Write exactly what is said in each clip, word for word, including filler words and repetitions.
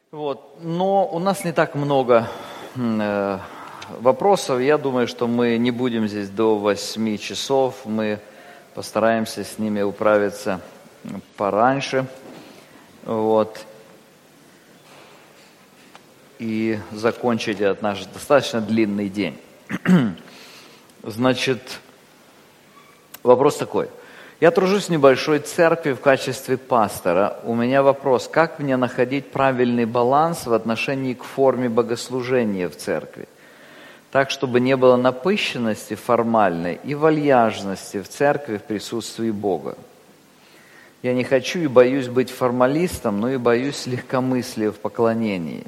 Вот. Но у нас не так много э, вопросов. Я думаю, что мы не будем здесь до восьми часов. Мы постараемся с ними управиться пораньше. Вот. И закончить этот наш достаточно длинный день. Значит, вопрос такой. Я тружусь в небольшой церкви в качестве пастора. У меня вопрос, как мне находить правильный баланс в отношении к форме богослужения в церкви? Так, чтобы не было напыщенности формальной и вальяжности в церкви в присутствии Бога. Я не хочу и боюсь быть формалистом, но и боюсь легкомыслия в поклонении.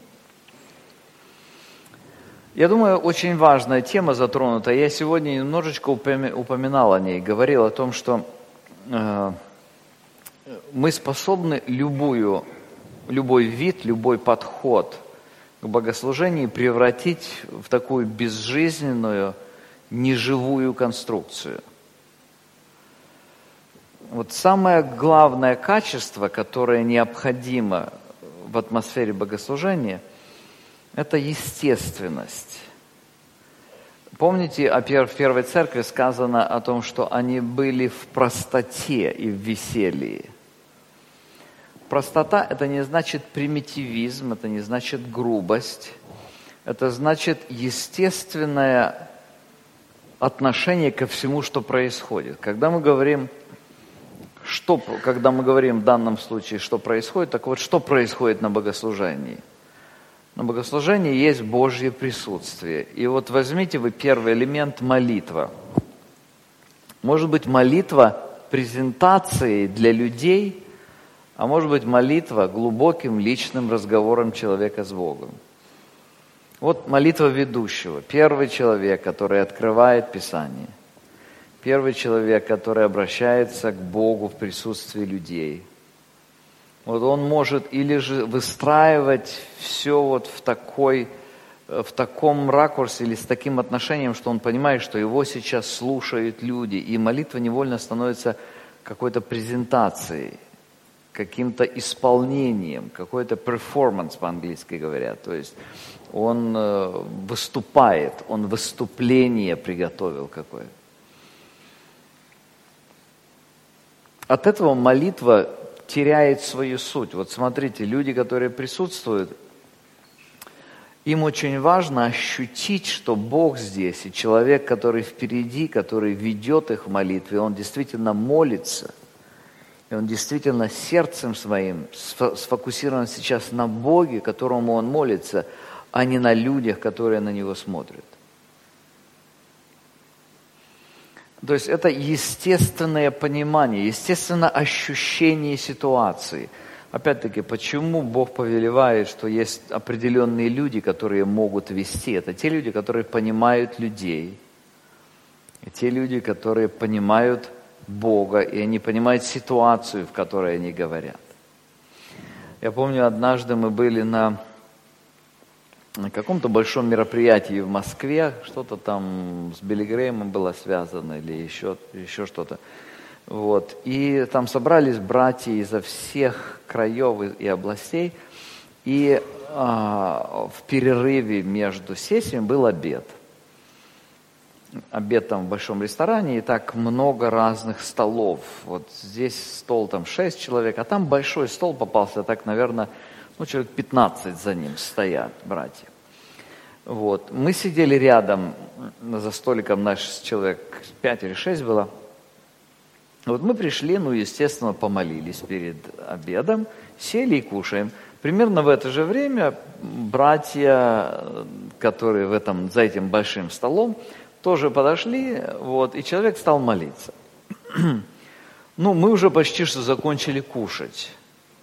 Я думаю, очень важная тема затронута. Я сегодня немножечко упоминал о ней, говорил о том, что э, мы способны любую, любой вид, любой подход к богослужению превратить в такую безжизненную, неживую конструкцию. Вот самое главное качество, которое необходимо в атмосфере богослужения, это естественность. Помните, о пер- в первой церкви сказано о том, что они были в простоте и в веселье. Простота – это не значит примитивизм, это не значит грубость. Это значит естественное отношение ко всему, что происходит. Когда мы говорим, что, когда мы говорим в данном случае, что происходит, так вот, что происходит на богослужении? На богослужении есть Божье присутствие. И вот возьмите вы первый элемент – молитва. Может быть, молитва презентацией для людей, а может быть, молитва глубоким личным разговором человека с Богом. Вот молитва ведущего. Первый человек, который открывает Писание. Первый человек, который обращается к Богу в присутствии людей. Вот он может или же выстраивать все вот в такой, в таком ракурсе или с таким отношением, что он понимает, что его сейчас слушают люди, и молитва невольно становится какой-то презентацией, каким-то исполнением, какой-то performance по-английски говорят. То есть он выступает, он выступление приготовил какое-то. От этого молитва теряет свою суть. Вот смотрите, люди, которые присутствуют, им очень важно ощутить, что Бог здесь, и человек, который впереди, который ведет их в молитве, он действительно молится, и он действительно сердцем своим сфокусирован сейчас на Боге, которому он молится, а не на людях, которые на него смотрят. То есть это естественное понимание, естественное ощущение ситуации. Опять-таки, почему Бог повелевает, что есть определенные люди, которые могут вести? Это те люди, которые понимают людей. И те люди, которые понимают Бога, и они понимают ситуацию, в которой они говорят. Я помню, однажды мы были на... на каком-то большом мероприятии в Москве, что-то там с Билли Грэймом было связано или еще, еще что-то. Вот. И там собрались братья изо всех краев и областей, и а, в перерыве между сессиями был обед. Обед там в большом ресторане, и так много разных столов. Вот здесь стол там шесть человек, а там большой стол попался, так, наверное, ну, человек пятнадцать за ним стоят, братья. Вот. Мы сидели рядом, за столиком наш человек пять или шесть было. Вот мы пришли, ну, естественно, помолились перед обедом, сели и кушаем. Примерно в это же время братья, которые в этом, за этим большим столом, тоже подошли, вот, и человек стал молиться. Ну, мы уже почти что закончили кушать.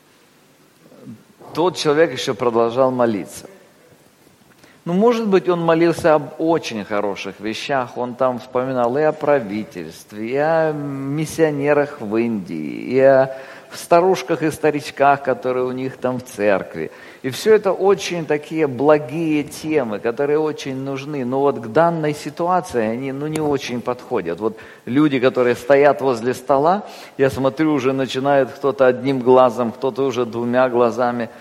Тот человек еще продолжал молиться. Ну, может быть, он молился об очень хороших вещах. Он там вспоминал и о правительстве, и о миссионерах в Индии, и о старушках и старичках, которые у них там в церкви. И все это очень такие благие темы, которые очень нужны. Но вот к данной ситуации они ну, не очень подходят. Вот люди, которые стоят возле стола, я смотрю, уже начинает кто-то одним глазом, кто-то уже двумя глазами.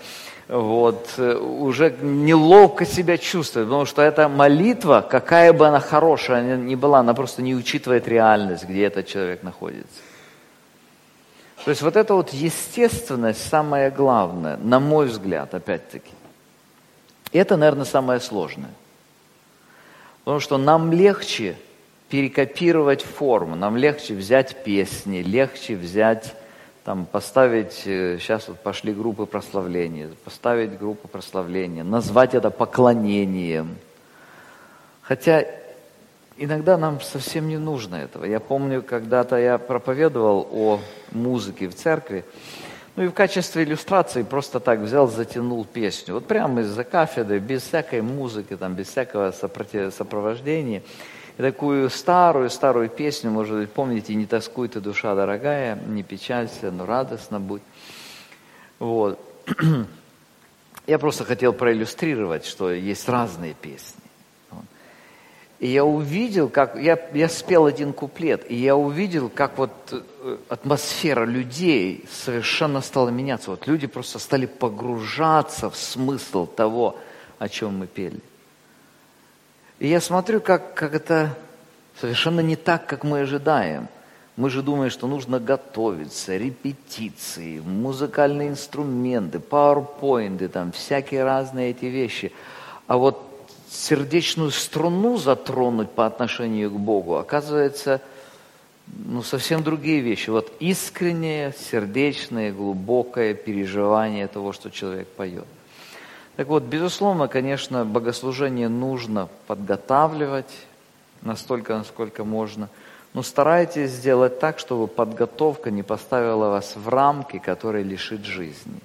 вот, уже неловко себя чувствует, потому что эта молитва, какая бы она хорошая ни была, она просто не учитывает реальность, где этот человек находится. То есть вот эта вот естественность самое главное, на мой взгляд, опять-таки. И это, наверное, самое сложное. Потому что нам легче перекопировать форму, нам легче взять песни, легче взять, там, поставить, сейчас вот пошли группы прославления, поставить группу прославления, назвать это поклонением. Хотя иногда нам совсем не нужно этого. Я помню, когда-то я проповедовал о музыке в церкви, ну и в качестве иллюстрации просто так взял, затянул песню. Вот прямо из-за кафедры, без всякой музыки, там, без всякого сопротив... сопровождения. И такую старую-старую песню, может быть, помните, «Не тоскуй ты, душа дорогая, не печалься, но радостно будь». Вот. Я просто хотел проиллюстрировать, что есть разные песни. И я увидел, как... Я, я спел один куплет, и я увидел, как вот атмосфера людей совершенно стала меняться. Вот люди просто стали погружаться в смысл того, о чем мы пели. И я смотрю, как, как это совершенно не так, как мы ожидаем. Мы же думаем, что нужно готовиться, репетиции, музыкальные инструменты, пауэрпоинты, там всякие разные эти вещи. А вот сердечную струну затронуть по отношению к Богу, оказывается, ну, совсем другие вещи. Вот искреннее, сердечное, глубокое переживание того, что человек поет. Так вот, безусловно, конечно, богослужение нужно подготавливать настолько, насколько можно, но старайтесь сделать так, чтобы подготовка не поставила вас в рамки, которые лишит жизни.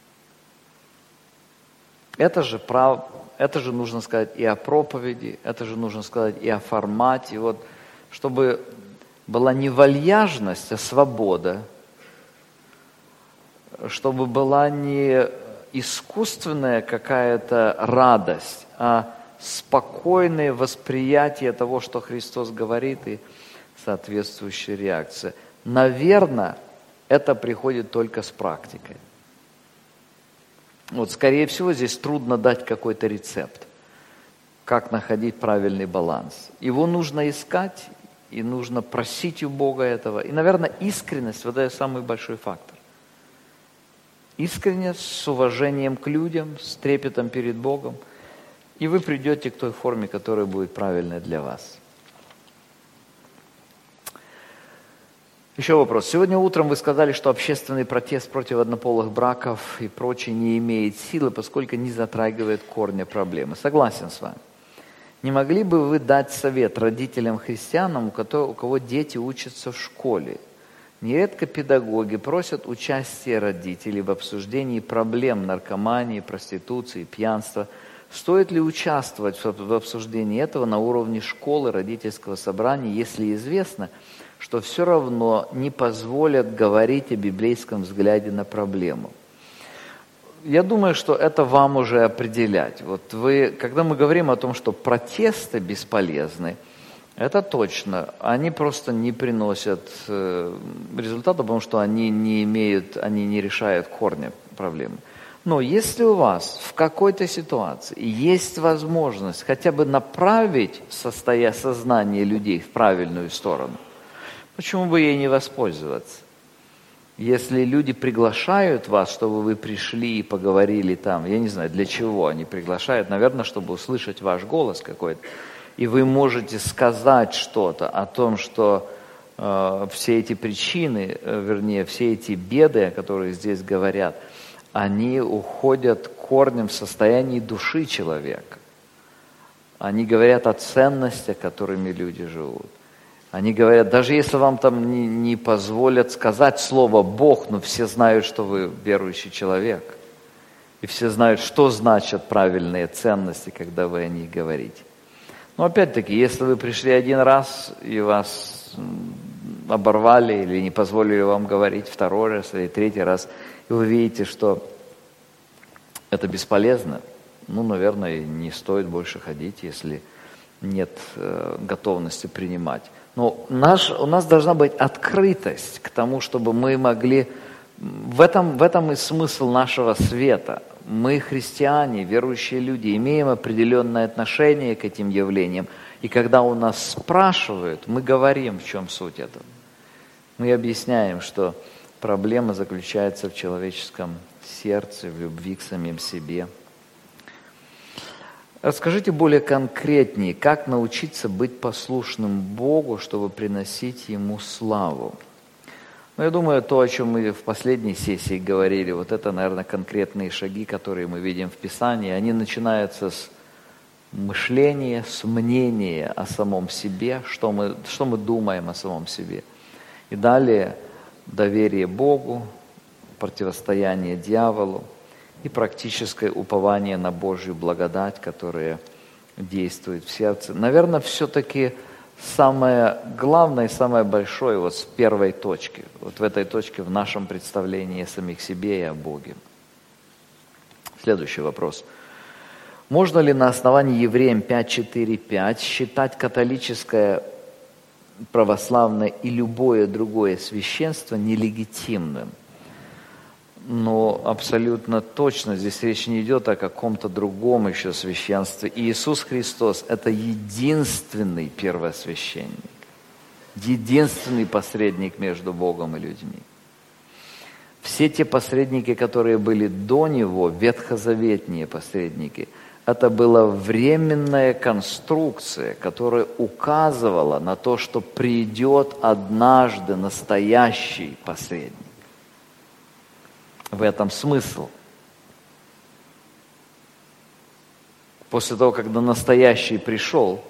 Это же, прав... это же нужно сказать и о проповеди, это же нужно сказать и о формате, вот, чтобы была не вальяжность, а свобода, чтобы была не искусственная какая-то радость, а спокойное восприятие того, что Христос говорит, и соответствующая реакция. Наверное, это приходит только с практикой. Вот, скорее всего, здесь трудно дать какой-то рецепт, как находить правильный баланс. Его нужно искать, и нужно просить у Бога этого. И, наверное, искренность – вот это самый большой фактор. Искренне, с уважением к людям, с трепетом перед Богом, и вы придете к той форме, которая будет правильной для вас. Еще вопрос. Сегодня утром вы сказали, что общественный протест против однополых браков и прочее не имеет силы, поскольку не затрагивает корня проблемы. Согласен с вами. Не могли бы вы дать совет родителям-христианам, у кого дети учатся в школе? Нередко педагоги просят участия родителей в обсуждении проблем наркомании, проституции, пьянства. Стоит ли участвовать в обсуждении этого на уровне школы, родительского собрания, если известно, что все равно не позволят говорить о библейском взгляде на проблему? Я думаю, что это вам уже определять. Вот вы, когда мы говорим о том, что протесты бесполезны, это точно. Они просто не приносят результата, потому что они не имеют, они не решают корня проблемы. Но если у вас в какой-то ситуации есть возможность хотя бы направить состоя... сознание людей в правильную сторону, почему бы ей не воспользоваться? Если люди приглашают вас, чтобы вы пришли и поговорили там, я не знаю, для чего они приглашают, наверное, чтобы услышать ваш голос какой-то, и вы можете сказать что-то о том, что э, все эти причины, э, вернее, все эти беды, о которых здесь говорят, они уходят корнем в состоянии души человека. Они говорят о ценностях, которыми люди живут. Они говорят, даже если вам там не, не позволят сказать слово «Бог», но все знают, что вы верующий человек. И все знают, что значат правильные ценности, когда вы о них говорите. Но опять-таки, если вы пришли один раз, и вас оборвали или не позволили вам говорить второй раз или третий раз, и вы видите, что это бесполезно, ну, наверное, не стоит больше ходить, если нет э, готовности принимать. Но наш, у нас должна быть открытость к тому, чтобы мы могли... В этом, в этом и смысл нашего света. мы, христиане, верующие люди, имеем определенное отношение к этим явлениям. И когда у нас спрашивают, мы говорим, в чем суть этого. Мы объясняем, что проблема заключается в человеческом сердце, в любви к самим себе. Расскажите более конкретнее, как научиться быть послушным Богу, чтобы приносить Ему славу. Ну, я думаю, то, о чем мы в последней сессии говорили, вот это, наверное, конкретные шаги, которые мы видим в Писании, они начинаются с мышления, с мнения о самом себе, что мы, что мы думаем о самом себе. И далее доверие Богу, противостояние дьяволу и практическое упование на Божью благодать, которая действует в сердце. Наверное, все-таки самое главное и самое большое вот с первой точки, вот в этой точке в нашем представлении о самих себе и о Боге. Следующий вопрос. Можно ли на основании Евреям пять четыре пять считать католическое, православное и любое другое священство нелегитимным? Но абсолютно точно здесь речь не идет о каком-то другом еще священстве. Иисус Христос – это единственный первосвященник, единственный посредник между Богом и людьми. Все те посредники, которые были до Него, ветхозаветные посредники, это была временная конструкция, которая указывала на то, что придет однажды настоящий посредник. В этом смысл. После того, когда настоящий пришел,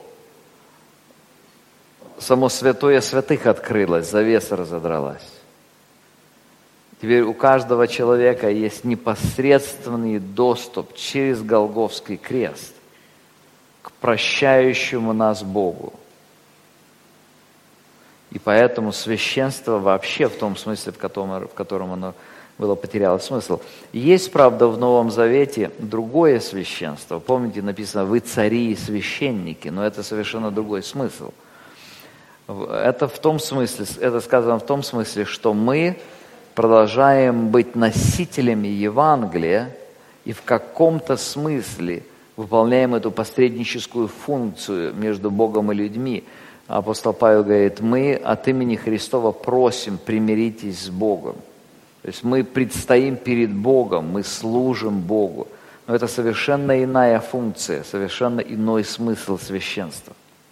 само святое святых открылось, завеса разодралась. Теперь у каждого человека есть непосредственный доступ через Голгофский крест к прощающему нас Богу. И поэтому священство вообще в том смысле, в котором, в котором оно было потеряло смысл. Есть, правда, в Новом Завете другое священство. Помните, написано «Вы цари и священники», но это совершенно другой смысл. Это в том смысле, это сказано в том смысле, что мы продолжаем быть носителями Евангелия и в каком-то смысле выполняем эту посредническую функцию между Богом и людьми. Апостол Павел говорит, мы от имени Христова просим, примиритесь с Богом. То есть мы предстоим перед Богом, мы служим Богу. Но это совершенно иная функция, совершенно иной смысл священства.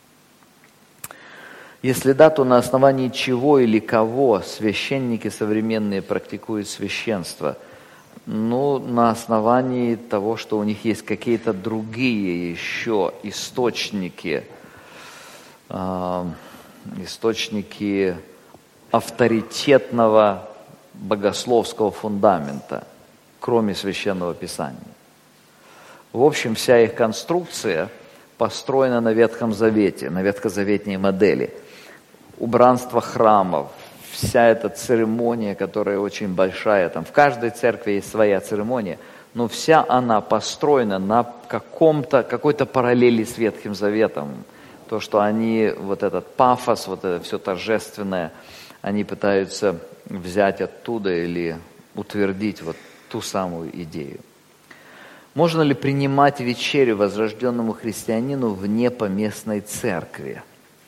Если да, то на основании чего или кого священники современные практикуют священство? Ну, на основании того, что у них есть какие-то другие еще источники, э, источники авторитетного богословского фундамента, кроме Священного Писания. В общем, вся их конструкция построена на Ветхом Завете, на ветхозаветной модели. Убранство храмов, вся эта церемония, которая очень большая, там в каждой церкви есть своя церемония, но вся она построена на каком-то, какой-то параллели с Ветхим Заветом. То, что они, вот этот пафос, вот это все торжественное, они пытаются взять оттуда или утвердить вот ту самую идею. Можно ли принимать вечерю возрожденному христианину вне поместной церкви?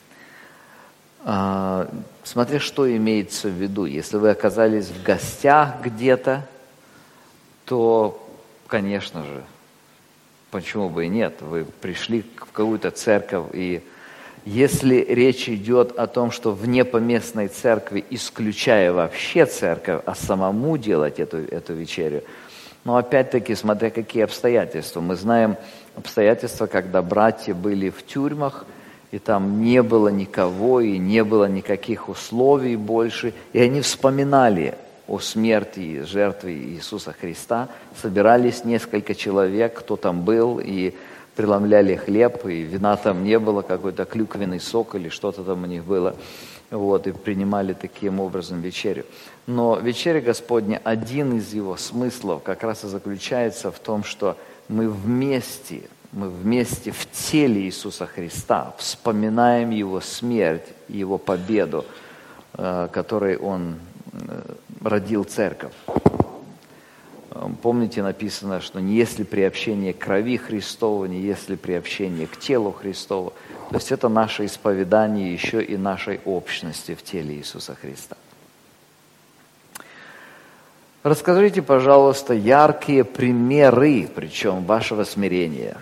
А, смотря что имеется в виду. Если вы оказались в гостях где-то, то, конечно же, почему бы и нет? Вы пришли в какую-то церковь, и если речь идет о том, что вне поместной церкви, исключая вообще церковь, а самому делать эту, эту вечерю, но опять-таки, смотря какие обстоятельства. Мы знаем обстоятельства, когда братья были в тюрьмах, и там не было никого, и не было никаких условий больше, и они вспоминали о смерти и жертве Иисуса Христа, собирались несколько человек, кто там был, и преломляли хлеб, и вина там не было, какой-то клюквенный сок или что-то там у них было, вот, и принимали таким образом вечерю. Но вечеря Господня, один из его смыслов как раз и заключается в том, что мы вместе, мы вместе в теле Иисуса Христа вспоминаем Его смерть, Его победу, которой Он родил церковь. Помните, написано, что не если приобщение к крови Христову, не если приобщение к телу Христову. То есть это наше исповедание еще и нашей общности в теле Иисуса Христа. Расскажите, пожалуйста, яркие примеры, причем вашего смирения.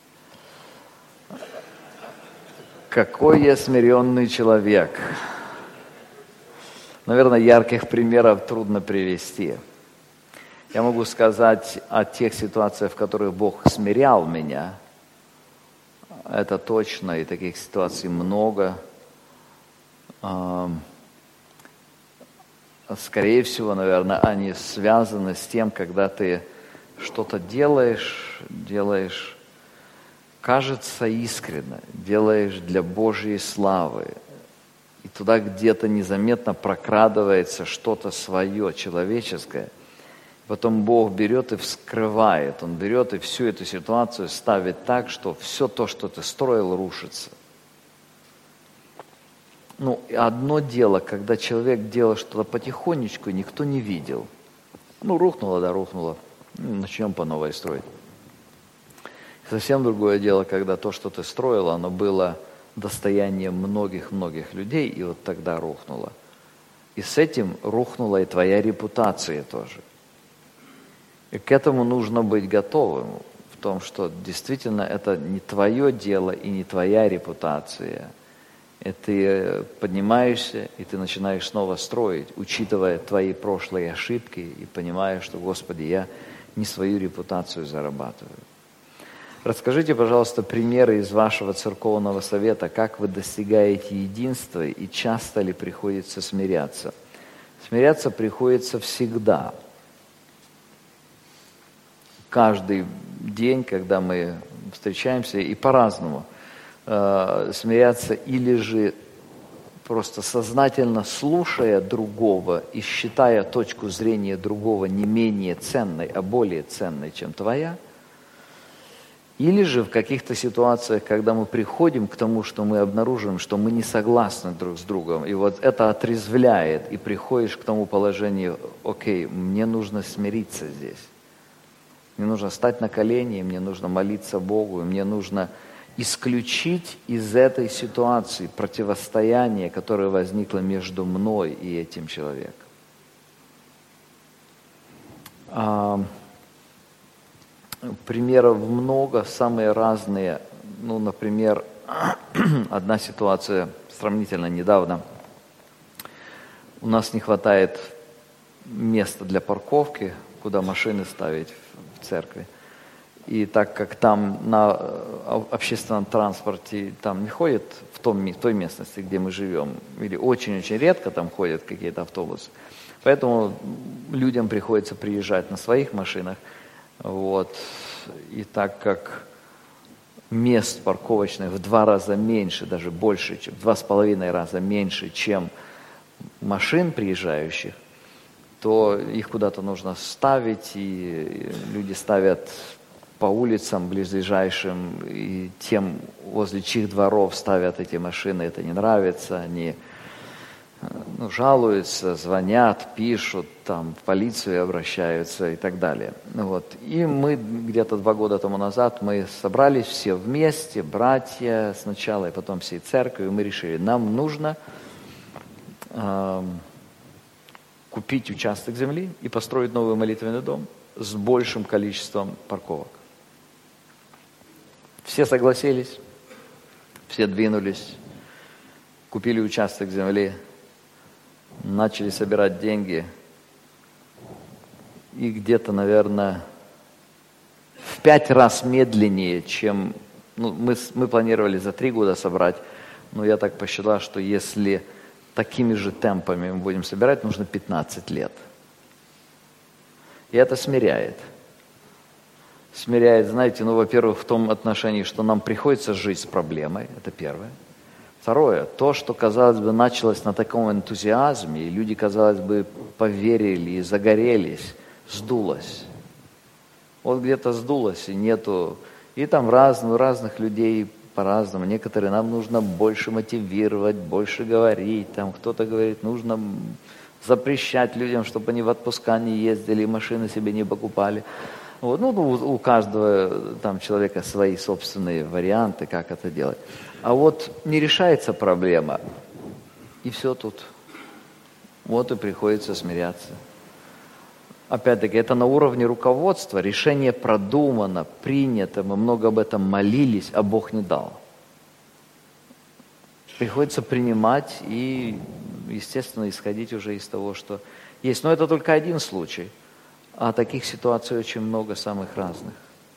Какой я смиренный человек. Наверное, ярких примеров трудно привести. Я могу сказать о тех ситуациях, в которых Бог смирял меня. Это точно, и таких ситуаций много. Скорее всего, наверное, они связаны с тем, когда ты что-то делаешь, делаешь, кажется, искренне, делаешь для Божьей славы. И туда где-то незаметно прокрадывается что-то свое, человеческое. Потом Бог берет и вскрывает. Он берет и всю эту ситуацию ставит так, что все то, что ты строил, рушится. Ну, одно дело, когда человек делал что-то потихонечку, и никто не видел. Ну, рухнуло, да, рухнуло. Ну, начнем по новой строить. Совсем другое дело, когда то, что ты строил, оно было достоянием многих-многих людей, и вот тогда рухнуло. И с этим рухнула и твоя репутация тоже. И к этому нужно быть готовым, в том, что действительно это не твое дело и не твоя репутация. И ты поднимаешься, и ты начинаешь снова строить, учитывая твои прошлые ошибки, и понимая, что, Господи, я не свою репутацию зарабатываю. Расскажите, пожалуйста, примеры из вашего церковного совета, как вы достигаете единства и часто ли приходится смиряться. Смиряться приходится всегда. Каждый день, когда мы встречаемся, и по-разному. Э, смиряться или же просто сознательно слушая другого и считая точку зрения другого не менее ценной, а более ценной, чем твоя. Или же в каких-то ситуациях, когда мы приходим к тому, что мы обнаружим, что мы не согласны друг с другом, и вот это отрезвляет, и приходишь к тому положению, окей, мне нужно смириться здесь. Мне нужно встать на колени, мне нужно молиться Богу, мне нужно исключить из этой ситуации противостояние, которое возникло между мной и этим человеком. А, примеров много, самые разные. Ну, например, одна ситуация сравнительно недавно. У нас не хватает места для парковки, куда машины ставить в церкви. И так как там на общественном транспорте там не ходят в, том, в той местности, где мы живем, или очень-очень редко там ходят какие-то автобусы, поэтому людям приходится приезжать на своих машинах. Вот. И так как мест парковочных в два раза меньше, даже больше, чем в два с половиной раза меньше, чем машин приезжающих, то их куда-то нужно ставить, и люди ставят по улицам близлежащим, и тем, возле чьих дворов ставят эти машины, это не нравится, они ну, жалуются, звонят, пишут, там, в полицию обращаются и так далее. Вот. И мы где-то два года тому назад мы собрались все вместе, братья сначала, и потом всей церковью, и мы решили, нам нужно э, купить участок земли и построить новый молитвенный дом с большим количеством парковок. Все согласились, все двинулись, купили участок земли, начали собирать деньги, и где-то, наверное, в пять раз медленнее, чем ну, мы, мы планировали за три года собрать, но я так посчитал, что если такими же темпами мы будем собирать, нужно пятнадцать лет. И это смиряет. Смиряет, знаете, ну, во-первых, в том отношении, что нам приходится жить с проблемой, это первое. Второе, то, что, казалось бы, началось на таком энтузиазме, и люди, казалось бы, поверили и загорелись, сдулось. Вот где-то сдулось, и нету... И там разных, разных людей по-разному. Некоторые нам нужно больше мотивировать, больше говорить. Там кто-то говорит, нужно запрещать людям, чтобы они в отпуска не ездили, машины себе не покупали. Вот. Ну, у, у каждого там человека свои собственные варианты, как это делать. А вот не решается проблема, и все тут. Вот и приходится смиряться. Опять-таки, это на уровне руководства. Решение продумано, принято, мы много об этом молились, а Бог не дал. Приходится принимать и, естественно, исходить уже из того, что есть. Но это только один случай. А таких ситуаций очень много, самых разных.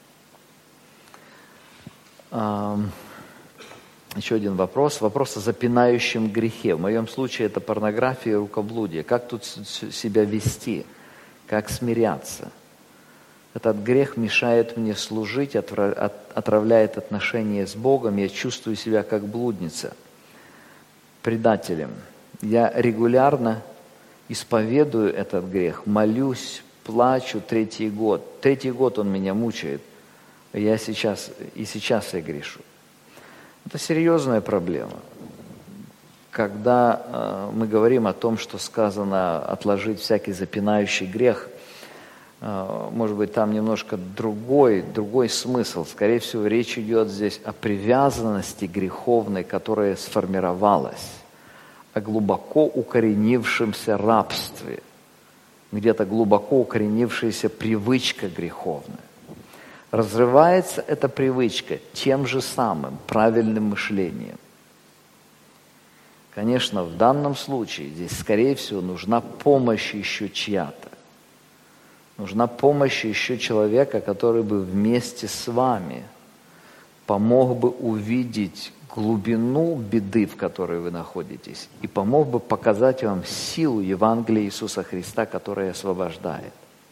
Еще один вопрос. Вопрос о запинающем грехе. В моем случае это порнография и рукоблудие. Как тут себя вести? Как смиряться? Этот грех мешает мне служить, отравляет отношения с Богом. Я чувствую себя как блудница, предателем. Я регулярно исповедую этот грех, молюсь, плачу третий год. Третий год он меня мучает. Я сейчас, и сейчас я грешу. Это серьезная проблема. Когда э, мы говорим о том, что сказано отложить всякий запинающий грех, э, может быть, там немножко другой, другой смысл. Скорее всего, речь идет здесь о привязанности греховной, которая сформировалась, о глубоко укоренившемся рабстве, где-то глубоко укоренившаяся привычка греховная. Разрывается эта привычка тем же самым правильным мышлением. Конечно, в данном случае здесь, скорее всего, нужна помощь еще чья-то. Нужна помощь еще человека, который бы вместе с вами помог бы увидеть глубину беды, в которой вы находитесь, и помог бы показать вам силу Евангелия Иисуса Христа, которая освобождает.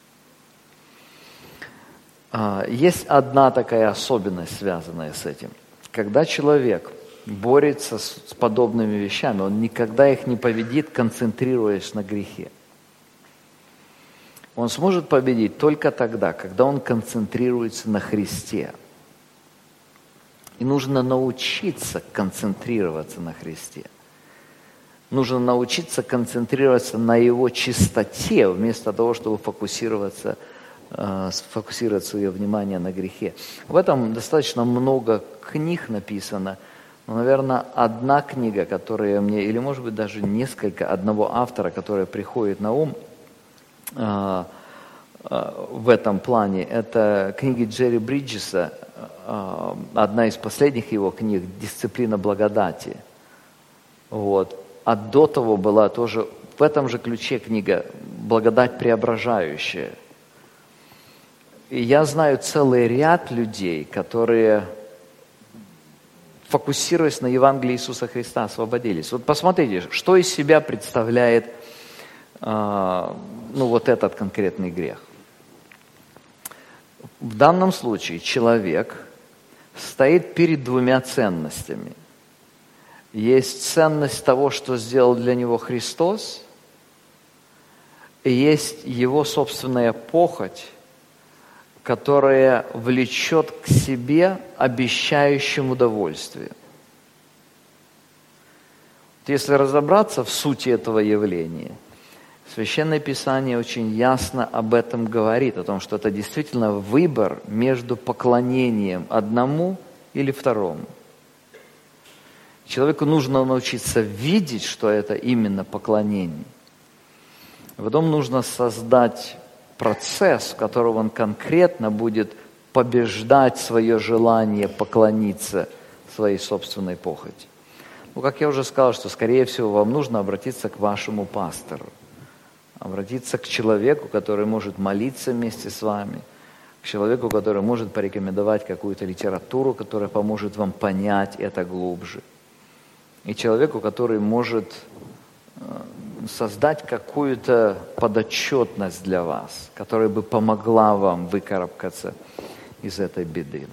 Есть одна такая особенность, связанная с этим. Когда человек борется с подобными вещами, он никогда их не победит, концентрируясь на грехе. Он сможет победить только тогда, когда он концентрируется на Христе. И нужно научиться концентрироваться на Христе. Нужно научиться концентрироваться на Его чистоте, вместо того, чтобы фокусироваться сфокусировать свое внимание на грехе. В этом достаточно много книг написано, но, наверное, одна книга, которая мне, или, может быть, даже несколько, одного автора, которая приходит на ум э, э, в этом плане, это книги Джерри Бриджеса, э, одна из последних его книг «Дисциплина благодати». Вот. А до того была тоже в этом же ключе книга «Благодать преображающая». И я знаю целый ряд людей, которые, фокусируясь на Евангелии Иисуса Христа, освободились. Вот посмотрите, что из себя представляет э, ну, вот этот конкретный грех. В данном случае человек стоит перед двумя ценностями. Есть ценность того, что сделал для него Христос, и есть его собственная похоть, которая влечет к себе обещающим удовольствие. Если разобраться в сути этого явления, Священное Писание очень ясно об этом говорит, о том, что это действительно выбор между поклонением одному или второму. Человеку нужно научиться видеть, что это именно поклонение. Потом нужно создать процесс, в котором он конкретно будет побеждать свое желание поклониться своей собственной похоти. Ну, как я уже сказал, что, скорее всего, вам нужно обратиться к вашему пастору, обратиться к человеку, который может молиться вместе с вами, к человеку, который может порекомендовать какую-то литературу, которая поможет вам понять это глубже, и человеку, который может создать какую-то подотчетность для вас, которая бы помогла вам выкарабкаться из этой беды.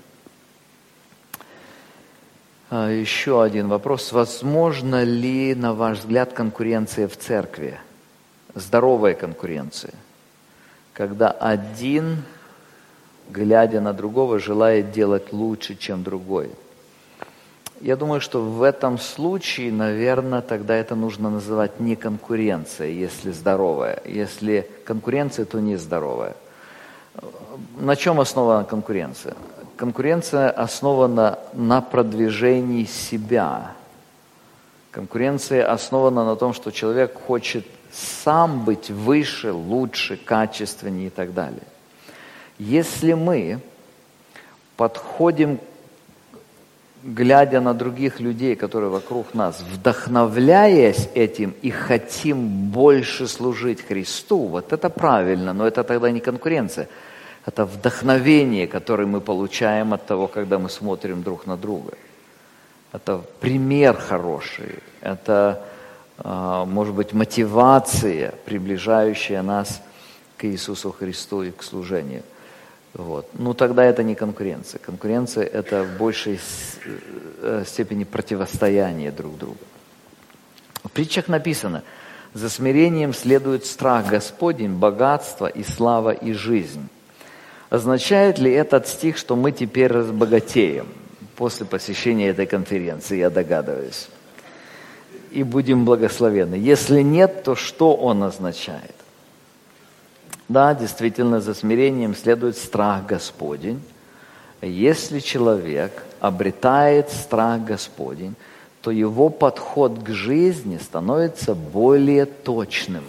Еще один вопрос. Возможно ли, на ваш взгляд, конкуренция в церкви? Здоровая конкуренция, когда один, глядя на другого, желает делать лучше, чем другой. Я думаю, что в этом случае, наверное, тогда это нужно называть не конкуренция, если здоровая. Если конкуренция, то не здоровая. На чем основана конкуренция? Конкуренция основана на продвижении себя. Конкуренция основана на том, что человек хочет сам быть выше, лучше, качественнее и так далее. Если мы подходим, глядя на других людей, которые вокруг нас, вдохновляясь этим и хотим больше служить Христу, вот это правильно, но это тогда не конкуренция. Это вдохновение, которое мы получаем от того, когда мы смотрим друг на друга. Это пример хороший, это, может быть, мотивация, приближающая нас к Иисусу Христу и к служению. Вот. Ну, тогда это не конкуренция. Конкуренция – это в большей степени противостояние друг другу. В притчах написано: «За смирением следует страх Господень, богатство и слава и жизнь». Означает ли этот стих, что мы теперь разбогатеем после посещения этой конференции, я догадываюсь, и будем благословенны? Если нет, то что он означает? Да, действительно, за смирением следует страх Господень. Если человек обретает страх Господень, то его подход к жизни становится более точным.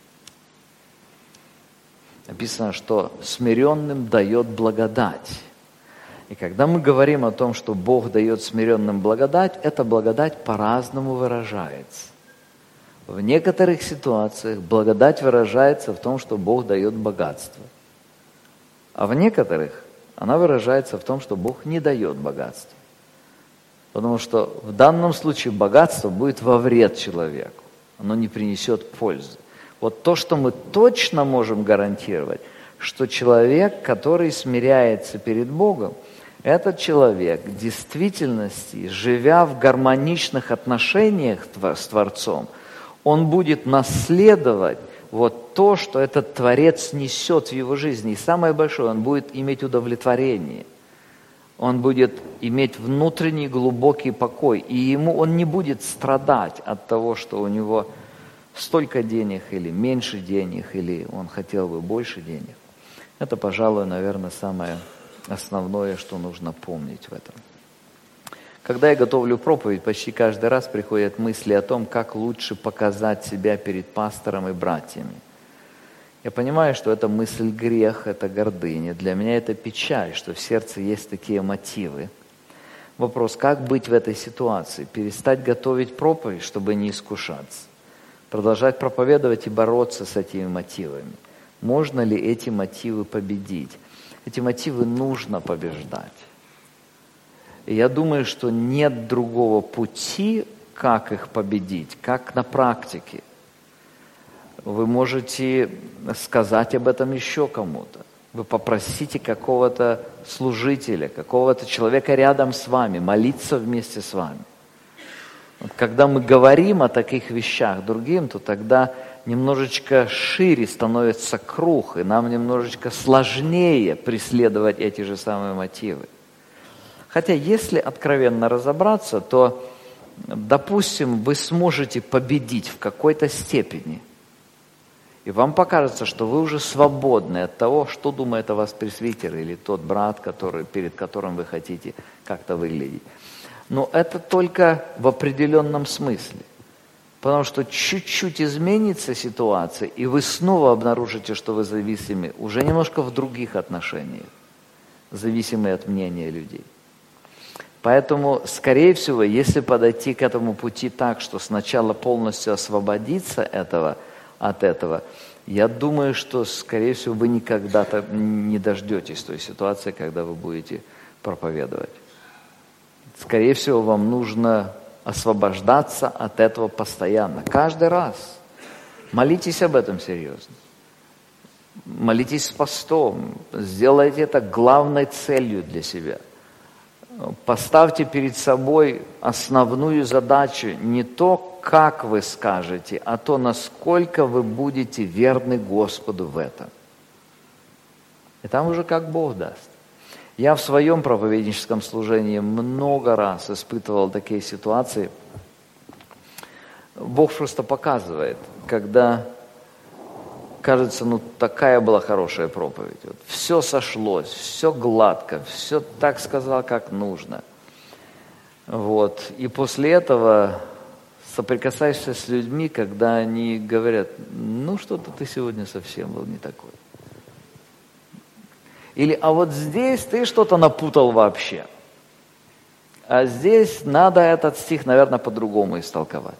Написано, что смиренным дает благодать. И когда мы говорим о том, что Бог дает смиренным благодать, эта благодать по-разному выражается. В некоторых ситуациях благодать выражается в том, что Бог дает богатство. А в некоторых она выражается в том, что Бог не дает богатства. Потому что в данном случае богатство будет во вред человеку. Оно не принесет пользы. Вот то, что мы точно можем гарантировать, что человек, который смиряется перед Богом, этот человек в действительности, живя в гармоничных отношениях с Творцом, он будет наследовать вот то, что этот Творец несет в его жизни. И самое большое, он будет иметь удовлетворение. Он будет иметь внутренний глубокий покой. И ему он не будет страдать от того, что у него столько денег или меньше денег, или он хотел бы больше денег. Это, пожалуй, наверное, самое основное, что нужно помнить в этом. Когда я готовлю проповедь, почти каждый раз приходят мысли о том, как лучше показать себя перед пастором и братьями. Я понимаю, что это мысль грех, это гордыня. Для меня это печаль, что в сердце есть такие мотивы. Вопрос, как быть в этой ситуации? Перестать готовить проповедь, чтобы не искушаться. Продолжать проповедовать и бороться с этими мотивами. Можно ли эти мотивы победить? Эти мотивы нужно побеждать. И я думаю, что нет другого пути, как их победить, как на практике. Вы можете сказать об этом еще кому-то. Вы попросите какого-то служителя, какого-то человека рядом с вами, молиться вместе с вами. Вот когда мы говорим о таких вещах другим, то тогда немножечко шире становится круг, и нам немножечко сложнее преследовать эти же самые мотивы. Хотя, если откровенно разобраться, то, допустим, вы сможете победить в какой-то степени. И вам покажется, что вы уже свободны от того, что думает о вас пресвитер или тот брат, который, перед которым вы хотите как-то выглядеть. Но это только в определенном смысле. Потому что чуть-чуть изменится ситуация, и вы снова обнаружите, что вы зависимы уже немножко в других отношениях, зависимы от мнения людей. Поэтому, скорее всего, если подойти к этому пути так, что сначала полностью освободиться этого, от этого, я думаю, что, скорее всего, вы никогда-то не дождетесь той ситуации, когда вы будете проповедовать. Скорее всего, вам нужно освобождаться от этого постоянно, каждый раз. Молитесь об этом серьезно. Молитесь с постом. Сделайте это главной целью для себя. Поставьте перед собой основную задачу не то, как вы скажете, а то, насколько вы будете верны Господу в этом. И там уже как Бог даст. Я в своем проповедническом служении много раз испытывал такие ситуации. Бог просто показывает, когда кажется, ну такая была хорошая проповедь. Вот, все сошлось, все гладко, все так сказал, как нужно. Вот. И после этого соприкасаешься с людьми, когда они говорят, ну что-то ты сегодня совсем был не такой. Или, а вот здесь ты что-то напутал вообще. А здесь надо этот стих, наверное, по-другому истолковать.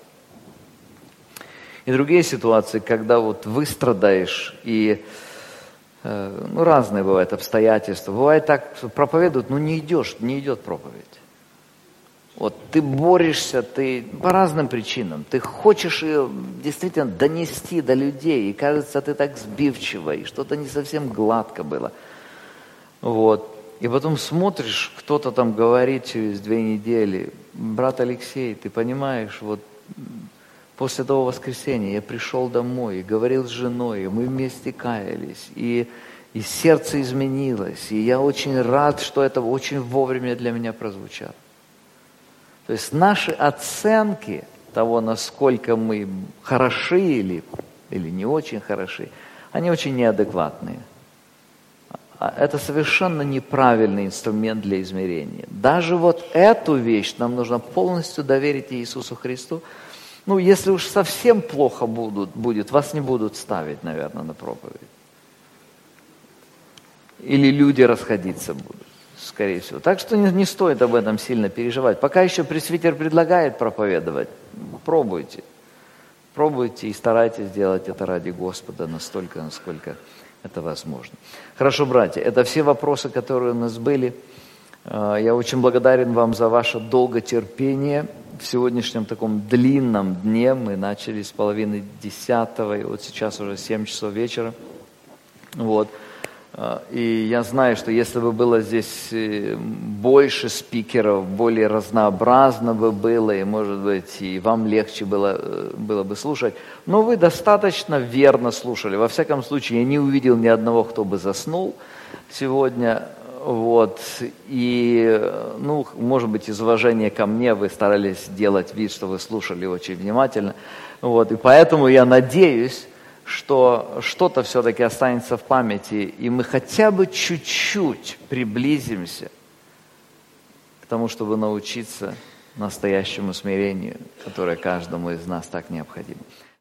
И другие ситуации, когда вот вы страдаешь, и э, ну, разные бывают обстоятельства. Бывает так, что проповедуют, ну не идешь, не идет проповедь. Вот ты борешься, ты по разным причинам, ты хочешь ее действительно донести до людей, и кажется, ты так сбивчиво, и что-то не совсем гладко было. Вот. И потом смотришь, кто-то там говорит через две недели, брат Алексей, ты понимаешь, вот после того воскресенья я пришел домой и говорил с женой, и мы вместе каялись, и, и сердце изменилось, и я очень рад, что это очень вовремя для меня прозвучало. То есть наши оценки того, насколько мы хороши или, или не очень хороши, они очень неадекватные. Это совершенно неправильный инструмент для измерения. Даже вот эту вещь нам нужно полностью доверить Иисусу Христу. Ну, если уж совсем плохо будут, будет, вас не будут ставить, наверное, на проповедь. Или люди расходиться будут, скорее всего. Так что не, не стоит об этом сильно переживать. Пока еще пресвитер предлагает проповедовать, пробуйте. Пробуйте и старайтесь делать это ради Господа настолько, насколько это возможно. Хорошо, братья, это все вопросы, которые у нас были. Я очень благодарен вам за ваше долготерпение. В сегодняшнем таком длинном дне мы начали с половины десятого, и вот сейчас уже семь часов вечера. Вот. И я знаю, что если бы было здесь больше спикеров, более разнообразно бы было, и, может быть, и вам легче было, было бы слушать. Но вы достаточно верно слушали. Во всяком случае, я не увидел ни одного, кто бы заснул сегодня. Вот. И, ну, может быть, из уважения ко мне вы старались делать вид, что вы слушали очень внимательно. Вот. И поэтому я надеюсь, что что-то все-таки останется в памяти, и мы хотя бы чуть-чуть приблизимся к тому, чтобы научиться настоящему смирению, которое каждому из нас так необходимо.